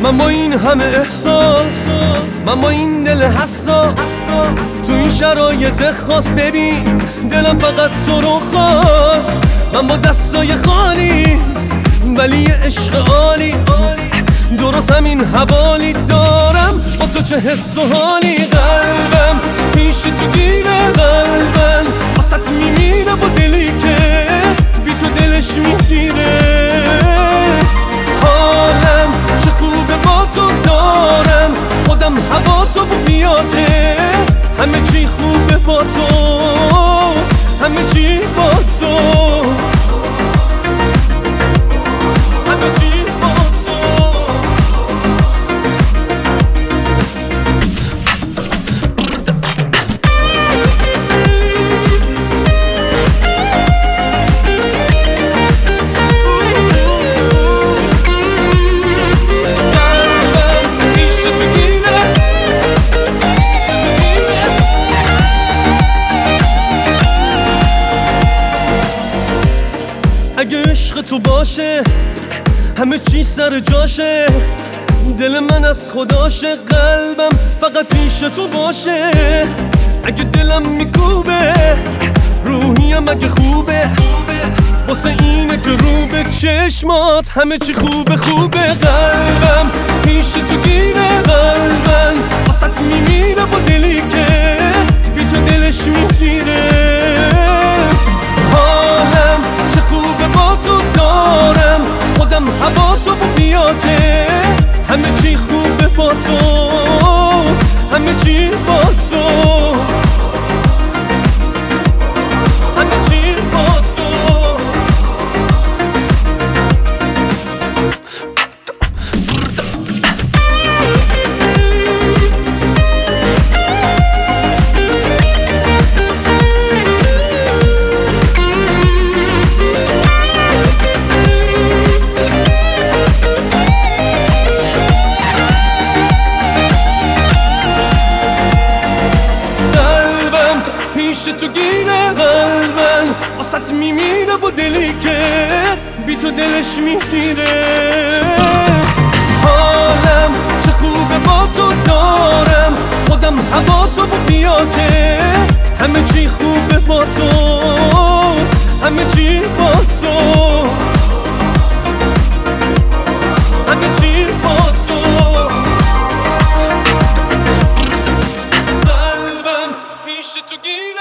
من با این همه احساس، من با این دل حساس، تو این شرایط خاص ببین دلم فقط تو رو خواست. من با دستای خالی ولی یه عشق عالی، درست همین حوالی دارم با تو چه حس و حالی. قلبم پیش تو گیره، قلبم واسط میمیره با دلی که بی تو دلش میگیره. حالم چه خوبه با تو دارم، خودم هوا تو بیا که همه چی خوبه با تو، همه چی با تو، همه چی با تو. اگه عشق تو باشه همه چی سر جاشه، دل من از خداشه، قلبم فقط پیش تو باشه. اگه دلم میکوبه روحیم اگه خوبه، واسه اینه که رو به چشمات همه چی خوبه خوبه. قلبم پیش تو گیره، قلبم واسط میمیره با دلی که بی تو دلش میگیره. حالم چه خوبه با تو دارم، خودم هوا تو بیا که همه چی خوبه با تو، همه چی با تو، همه چی با تو. پیش تو گیره، قلبم واسط میمیره با دلی که بی تو دلش میگیره. حالم چه خوبه با تو دارم، خودم هوا تو بیا که همه چی خوبه با تو، همه چی با تو، همه چی با تو. قلبم پیش تو گیره.